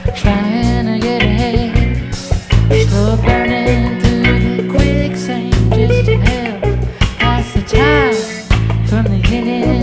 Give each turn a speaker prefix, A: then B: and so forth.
A: trying to get ahead, slow burning through the quicksand just to help pass the time from the yin